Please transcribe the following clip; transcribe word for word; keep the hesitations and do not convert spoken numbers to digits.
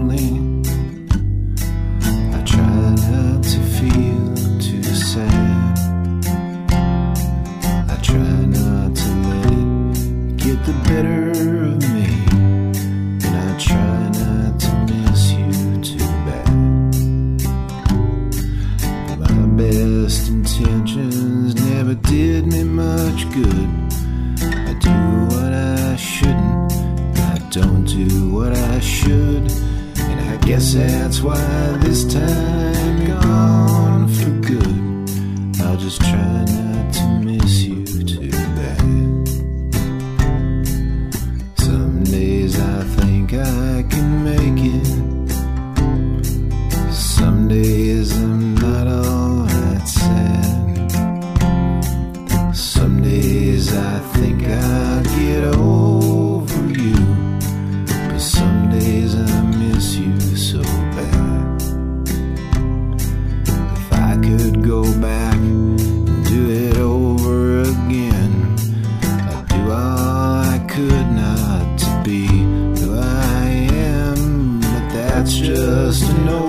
lonely. I try not to feel too sad. I try not to let it get the better of me. And I try not to miss you too bad. My best intentions never did me much good. I do what I shouldn't, I don't do what I should. And I guess that's why this time you're gone for good. I'll just try not to miss you too bad. Some days I think I can make it. Some days I'm not all that sad. Some days I think I'll get over you. But some days I miss you so bad. If I could go back and do it over again, I'd do all I could not to be who I am. But that's just a no